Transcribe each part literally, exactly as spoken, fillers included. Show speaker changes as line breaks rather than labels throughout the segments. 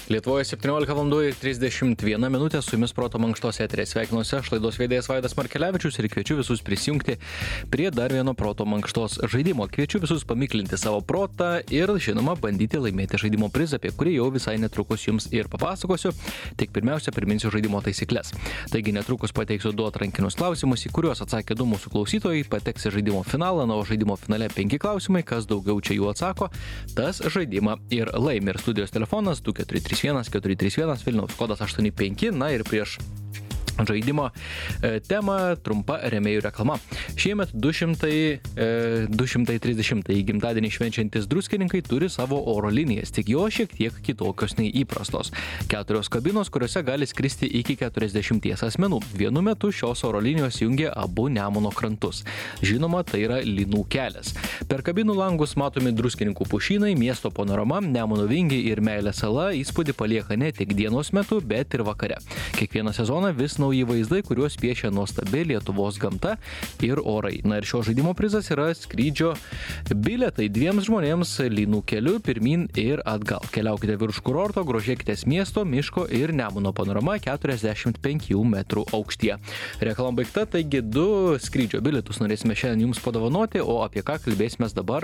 Lietuvoje septyniolika valandų trisdešimt viena minutė, su jumis Proto mankštos eteryje sveikinuosi aš, laidos vedėjas Vaidas Markelevičius ir kviečiu visus prisijungti prie dar vieno Proto mankštos žaidimo. Kviečiu visus pamiklinti savo protą ir, žinoma, bandyti laimėti žaidimo prizą, apie kurį jau visai netrukus jums ir papasakosiu. Tik pirmiausia, priminsiu žaidimo taisyklės. Taigi netrukus pateiksiu du atrankinius klausimus, į kuriuos atsakė du mūsų klausytojai, pateks į žaidimo finalą, na, o žaidimo finale penki klausimai, kas daugiau čia jų atsako, tas žaidimą ir laimi. Ir studijos telefonas du keturi trys vienas keturi trys vienas, Vilniaus kodas aštuoni penki, na ir prieš žaidimo e, tema trumpa rėmėjų reklama. Šiemet du šimtai trisdešimtąjį gimtadienį švenčiantis druskininkai turi savo oro linijas, tik jo šiek tiek kitokios nei įprastos. Keturios kabinos, kuriuose gali skristi iki keturiasdešimties asmenų. Vienu metu šios oro linijos jungia abu Nemuno krantus. Žinoma, tai yra Lynų kelias. Per kabinų langus matomi druskininkų pušynai, miesto panorama, Nemuno vingiai ir Meilės sala įspūdį palieka ne tik dienos metu, bet ir vakare. Kiekvieną sezoną vis nauji vaizdai, kuriuos piešia nuostabi Lietuvos gamta ir orai. Na ir šio žaidimo prizas yra skrydžio bilietai dviems žmonėms Lynų keliu pirmyn ir atgal. Keliaukite virš kurorto, grožėkitės miesto, miško ir Nemuno panorama keturiasdešimt penkių metrų aukštyje. Reklama baigta, taigi du skrydžio bilietus norėsime šiandien jums padovanoti, o apie ką kalbėsime dabar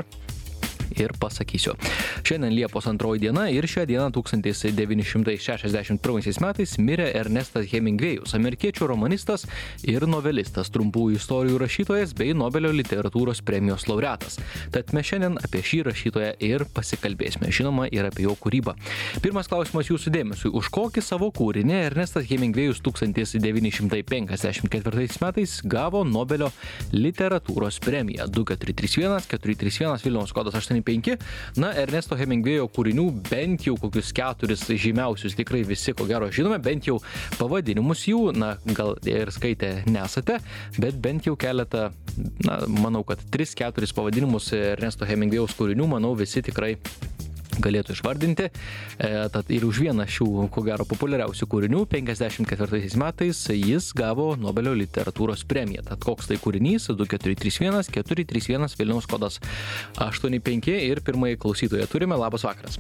ir pasakysiu. Šiandien Liepos antroji diena ir šią dieną tūkstantis devyni šimtai šešiasdešimt pirmaisiais metais mirė Ernestas Hemingvėjus, amerikiečių romanistas ir novelistas, trumpųjų istorijų rašytojas bei Nobelio literatūros premijos laureatas. Tad mes šiandien apie šį rašytoją ir pasikalbėsime, žinoma, ir apie jo kūrybą. Pirmas klausimas jūsų dėmesiui. Už kokį savo kūrinį Ernestas Hemingvėjus tūkstantis devyni šimtai penkiasdešimt ketvirtaisiais metais gavo Nobelio literatūros premiją? du keturi trys vienas keturi trys vienas, Vilniaus kodas aštuoni penki. Na, Ernesto Hemingvėjo kūrinių bent jau kokius keturis žymiausius tikrai visi, ko gero, žinome, bent jau pavadinimus jų, na, gal ir skaitę nesate, bet bent jau keletą, na, manau, kad tris keturis pavadinimus Ernesto Hemingvėjaus kūrinių, manau, visi tikrai galėtų išvardinti. E, tad ir už vieną šių, ko gero, populiariausių kūrinių penkiasdešimt ketvirtaisiais metais jis gavo Nobelio literatūros premiją. Tad koks tai kūrinys? du keturi trys vienas keturi trys vienas, Vilniaus kodas aštuoni penki ir pirmąjį klausytoją turime. Labas vakaras.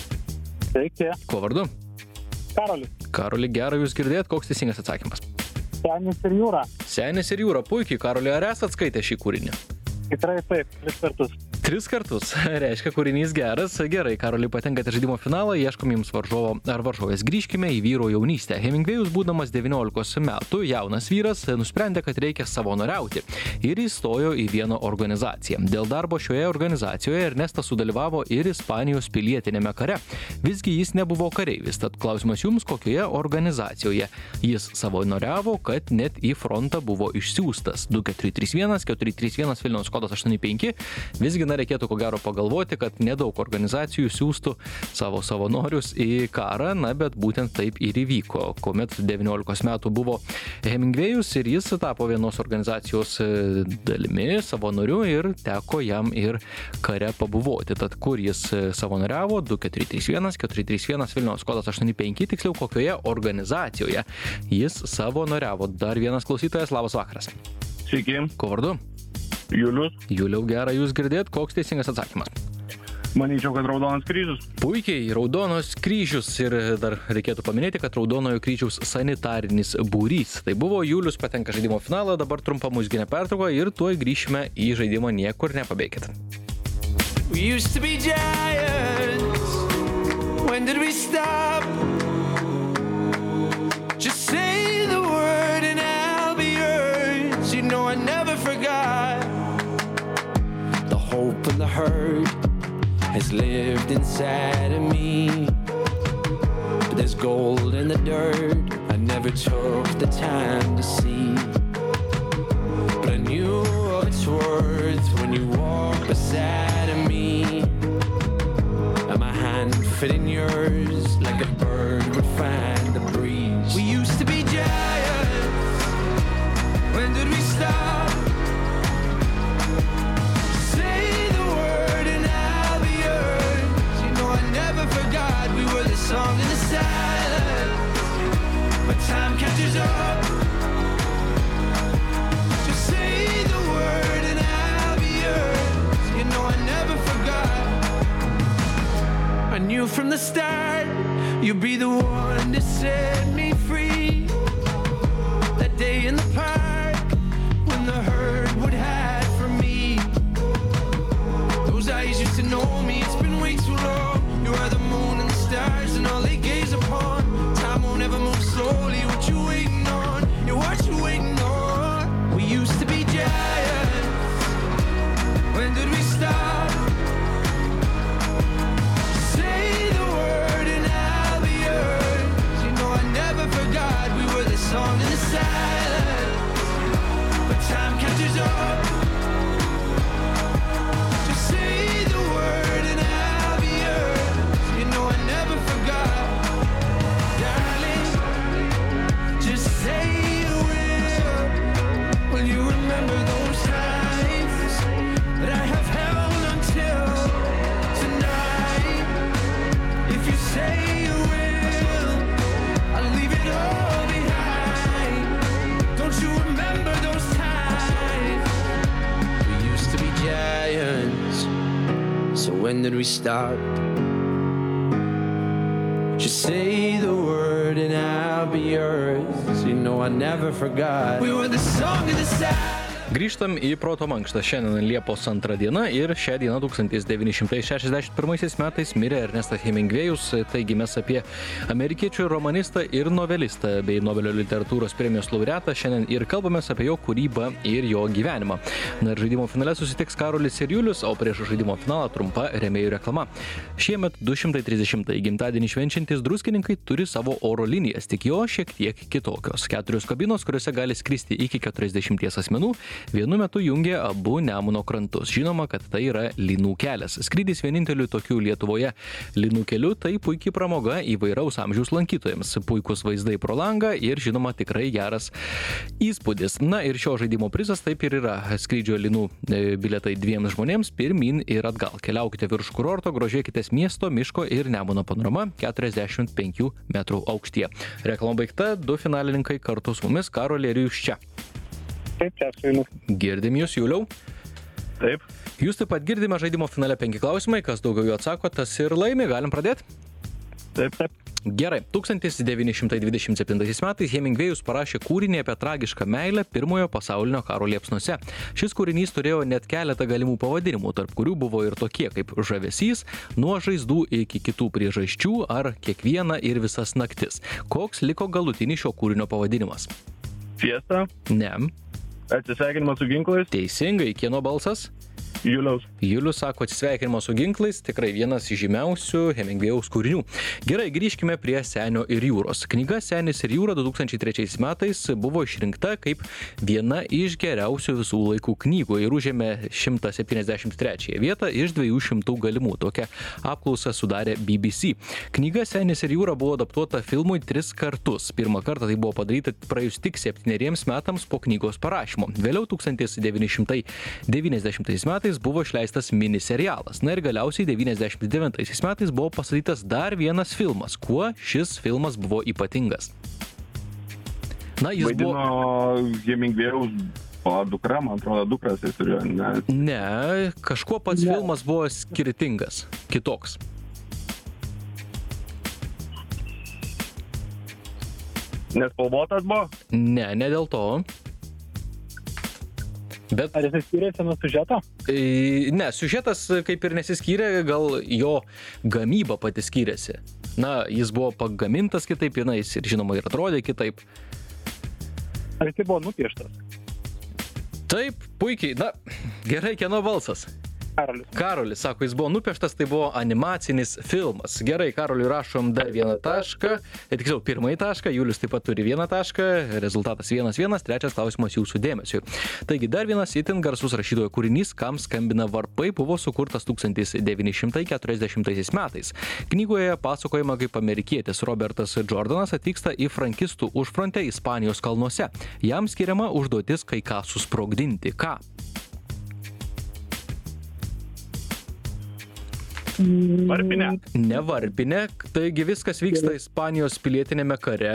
Sveiki.
Kuo vardu?
Karoli.
Karoli, gera jūs girdėt. Koks teisingas atsakymas?
Senis ir jūra.
Senis ir jūra. Puikiai. Karoli, ar esat skaitę šį kūrinį?
Tikrai taip, tris kartus.
Tris kartus. Reiškia, kūrinys geras. Gerai, Karoli, patenkate žaidimo finalą, ieškom jums varžovo ar varžovės. Grįžkime į vyro jaunystę. Hemingvėjus, būdamas devyniolikos metų, jaunas vyras, nusprendė, kad reikia savanoriauti ir įstojo į vieną organizaciją. Dėl darbo šioje organizacijoje Ernestas sudalyvavo ir Ispanijos pilietinėme kare. Visgi jis nebuvo kareivis, tad klausimas jums, kokioje organizacijoje jis savanoriavo, kad net į frontą buvo išsiųstas. du keturi trys vienas keturi trys vienas, Vilniaus kodas aštuoni penki. Visgi na, reikėtų ko gero pagalvoti, kad nedaug organizacijų siųstų savo savanorius į karą, na, bet būtent taip ir įvyko, kuomet devyniolikos metų buvo Hemingvėjus ir jis tapo vienos organizacijos dalimi, savanoriu ir teko jam ir kare pabuvoti. Tad kur jis savanoriavo? du keturi trys vienas keturi trys vienas, Vilniaus kodas aštuoni penki, tiksliau kokioje organizacijoje jis savanoriavo. Dar vienas klausytojas, labas vakaras.
Sveiki.
Kuo vardu?
Julius.
Juliau, gera jūs girdėt. Koks teisingas atsakymas?
Manyčiau, kad Raudonas kryžius.
Puikiai, Raudonos kryžius ir dar reikėtų paminėti, kad Raudonojo kryžiaus sanitarinis būrys. Tai buvo Julius, patenka žaidimo finalą, dabar trumpa muzikinė pertrauka ir tuoj grįšime į žaidimą, niekur nepabėkit.
We used to be giants. When did we stop? Just say the word and I'll be yours. You know I never forgot. The hope and the hurt has lived inside of me. But there's gold in the dirt I never took the time to see. But I knew what it's worth when you walk beside of me. And my hand fit in yours like a bird would find the breeze. We used to be giants. When did we stop? Say the word and I'll be yours. You know I never forgot we were the song in the silence. But time catches up. Just say the word and I'll be yours. You know I never forgot. A new from the start. You'll be the one to set me free. That day in the park when the herd would hide from me. Those eyes used to know me, it's been way too long. You are the moon and the stars and all they gaze upon. Time won't ever move slowly, what you waiting on? Yeah, what you waiting on? We used to be giants. When did we stop? Say the word and I'll be yours. You know I never forgot we were the song in the silence. But time catches up. Just say the word and I'll be yours. You know I never forgot. Darling, just say you will. Will you remember those times that I have held until tonight? If you say you will, I'll leave it all behind. Don't you remember those times? We used to be giants, so when did we start? Just say the word and I'll be yours. You know I never forgot. We were the song of the silence.
Grįžtam į Proto mankštą. Šiandien Liepos antra diena ir šią dieną tūkstantis devyni šimtai šešiasdešimt pirmaisiais metais mirė Ernestas Hemingvėjus, taigi mes apie amerikiečių romanistą ir novelistą bei Nobelio literatūros premijos laureatą šiandien ir kalbamės apie jo kūrybą ir jo gyvenimą. Na ir žaidimo finale susitiks Karolis ir Julius, o prieš žaidimo finalą trumpa rėmėjų reklama. Šiemet du šimtai trisdešimtąjį gimtadienį švenčiantys druskininkai turi savo oro linijas, tik jo šiek tiek kitokios. Keturios kabinos, kuriuose gali skristi iki keturiasdešimties asmenų, vienu metu jungia abu Nemuno krantus. Žinoma, kad tai yra Lynų kelias. Skrydis vieninteliu tokiu Lietuvoje Lynų keliu, tai puikiai pramoga įvairaus amžiaus lankytojams. Puikus vaizdai pro langą ir, žinoma, tikrai geras įspūdis. Na ir šio žaidimo prizas taip ir yra. Skrydžio Lynų bilietai dviems žmonėms pirmyn ir atgal. Keliaukite virš kurorto, grožėkitės miesto, miško ir Nemuno panorama keturiasdešimt penkių metrų aukštyje. Reklama baigta, du finalininkai kartu su mumis. Karoli, ir jūs čia?
Taip, čia su jumis.
Girdim jūs, Juliau?
Taip.
Jūs taip pat girdime žaidimo finale penki klausimai, kas daugiau jų atsako, tas ir laimi. Galim pradėti?
Taip, taip.
Gerai. tūkstantis devyni šimtai dvidešimt septintaisiais metais Hemingvėjus parašė kūrinį apie tragišką meilę pirmojo pasaulinio karo liepsnose. Šis kūrinys turėjo net keletą galimų pavadinimų, tarp kurių buvo ir tokie kaip Žavesys, Nuo žaizdų iki kitų priežasčių ar Kiekviena ir visas naktis. Koks liko galutinis šio kūrinio pavadinimas?
Fiesta.
Ne.
Atsisveikinimas su ginklais.
Teisingai. Kieno balsas?
Juliaus.
Julius sako atsisveikinimo su ginklais, tikrai vienas iš žymiausių Hemingvėjaus kūrinių. Gerai, grįžkime prie Senio ir jūros. Knyga Senis ir jūra du tūkstančiai trečiais metais buvo išrinkta kaip viena iš geriausių visų laikų knygų ir užėmė šimtą septyniasdešimt trečiąją vietą iš dviejų šimtų galimų. Tokią apklausą sudarė B B C. Knyga Senis ir jūra buvo adaptuota filmui tris kartus. Pirmą kartą tai buvo padaryta praėjus tik septyneriems metams po knygos parašymo. Vėliau tūkstantis devyni šimtai devyniasdešimtais metais buvo išleistas miniserialas. Na ir galiausiai devyniasdešimt devintaisiais metais buvo pastatytas dar vienas filmas. Kuo šis filmas buvo ypatingas? Na, jis
Vaidino
buvo...
Hemingvėjaus o dukra, man atrodo, dukras jis turėjo, ne?
Ne, kažkuo pats ne. Filmas buvo skirtingas, kitoks.
Nespalvotas buvo?
Ne, ne dėl to. Bet...
Ar jis skyrėsi nuo siužeto?
Ne, siužetas kaip ir nesiskyrė, gal jo gamyba pati skyrėsi. Na, jis buvo pagamintas kitaip, na, jis ir žinoma ir atrodė kitaip.
Ar jis buvo nupieštas?
Taip, puikiai. Na, gerai, kieno balsas?
Karolis.
Karolis, sako, jis buvo nupieštas, tai buvo animacinis filmas. Gerai, Karoliui rašom dar vieną tašką. Tiksliau, pirmąjį tašką, Julius taip pat turi vieną tašką. Rezultatas vienas vienas, trečias klausimas jūsų dėmesiui. Taigi, dar vienas itin garsus rašytojo kūrinys, Kam skambina varpai, buvo sukurtas tūkstantis devyni šimtai keturiasdešimtaisiais metais. Knygoje pasakojama, kaip amerikietis Robertas Jordanas atvyksta į frankistų užfrontę Ispanijos kalnuose. Jam skiriama užduotis kai ką susprogdinti. Ką?
Varpinė.
Ne varpinė, taigi viskas vyksta Ispanijos pilietinėme kare.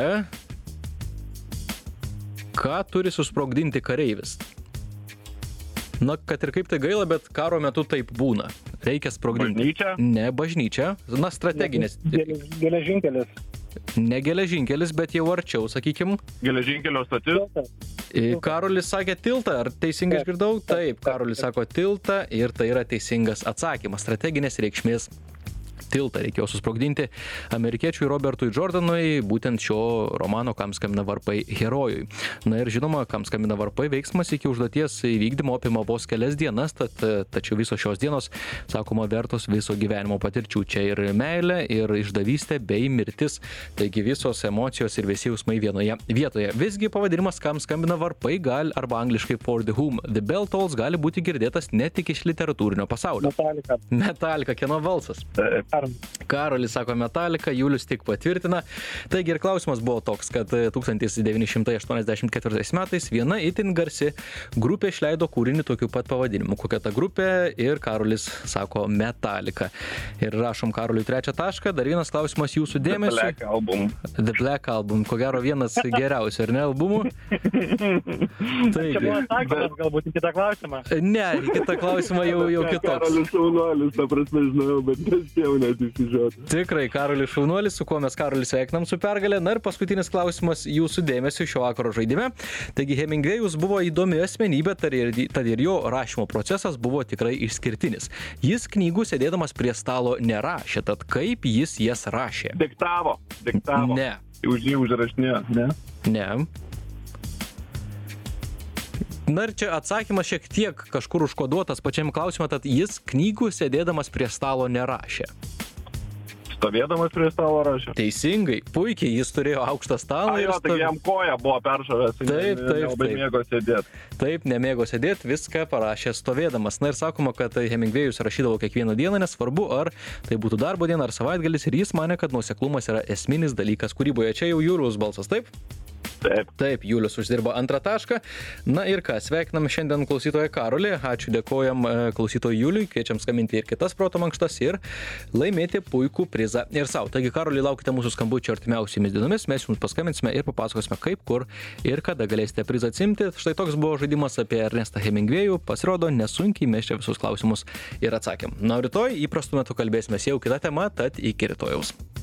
Ką turi susprogdinti kareivis? Na, kad ir kaip tai gaila, bet karo metu taip būna. reikia sprogdinti.
Bažnyčia?
Ne bažnyčia, na strateginės.
Geležinkelis.
Ne geležinkelis, bet jau arčiau, sakykim.
Geležinkelio stotis?
Karolis sakė tiltą, ar teisingai išgirdau? Taip, Karolis sako tiltą ir tai yra teisingas atsakymas. Strateginės reikšmės tiltą reikėjo susprogdinti amerikiečiui Robertui Jordanui, būtent šio romano Kam skambina varpai herojui. Na ir žinoma, Kam skambina varpai veiksmas iki užduoties įvykdymo apima vos kelias dienas, tad, tačiau visos šios dienos, sakoma, vertos viso gyvenimo patirčių. Čia ir meilė, ir išdavystė bei mirtis, taigi visos emocijos ir visi jausmai vienoje vietoje. Visgi pavadinimas Kam skambina varpai gali, arba angliškai For the Whom the Bell Tolls, gali būti girdėtas ne tik iš literatūrinio pasaulio.
Metallica.
Metallica, kieno balsas?
Ar
Karolis sako Metallica, Julius tik patvirtina. Taigi ir klausimas buvo toks, kad tūkstantis devyni šimtai aštuoniasdešimt ketvirtais metais viena itin garsi grupė išleido kūrinį tokiu pat pavadinimu. Kokia ta grupė? Ir Karolis sako Metallica. Ir rašom Karoliui trečią tašką. Dar vienas klausimas jūsų dėmesio.
The Black Album.
The Black Album. Ko gero vienas geriausių, ar ne, albumų?
čia buvo atsakymas galbūt į kitą klausimą.
Ne, į kitą klausimą jau, jau kitoks.
Karolis šaunuolis, ta prasme, žinau, bet mes jau nesisižiūrėjau.
Tikrai, Karolis šaunuolis, su kuo mes Karolį sveikinam su pergalė. Na ir paskutinis klausimas jūsų dėmesio šio vakaro žaidime. Taigi Hemingvėjus buvo įdomi asmenybė, tad ir jo rašymo procesas buvo tikrai išskirtinis. Jis knygų sėdėdamas prie stalo nerašė, tad kaip jis jas rašė?
Diktavo, diktavo.
Ne.
Už jį užrašinėjo, ne?
Ne. Na ir čia atsakymas šiek tiek kažkur užkoduotas pačiam klausimą, tad jis knygų sėdėdamas prie stalo nerašė.
Stovėdamas prie stalo rašė.
Teisingai, puikiai, jis turėjo aukštą stalą.
A, jo, tai jam koja buvo peršovęs.
Taip, taip,
labai
taip.
mėgo sėdėti.
Taip, nemėgo sėdėti, viską parašė stovėdamas. Na ir sakoma, kad Hemingvėjus rašydavo kiekvieną dieną, nesvarbu, ar tai būtų darbo diena ar savaitgalis, ir jis manė, kad nuoseklumas yra esminis dalykas kūryboje. Čia jau Juliaus balsas, taip?
Taip.
Taip, Julius uždirbo antrą tašką. Na ir ką, sveikinam šiandien klausytoją Karolį. Ačiū, dėkojam klausytojui Juliui, kviečiam skambinti ir kitas proto mankštas ir laimėti puikų prizą ir savo. Taigi, Karolį, laukite mūsų skambučio artimiausiomis dienomis, mes jums paskambinsime ir papasakosime kaip, kur ir kada galėsite prizą atsimti. Štai toks buvo žaidimas apie Ernestą Hemingvėjų. Pasirodo, nesunkiai mes čia visus klausimus ir atsakėm. Na, rytoj įprastu metu kalbėsime jau kitą temą, tad iki rytojaus.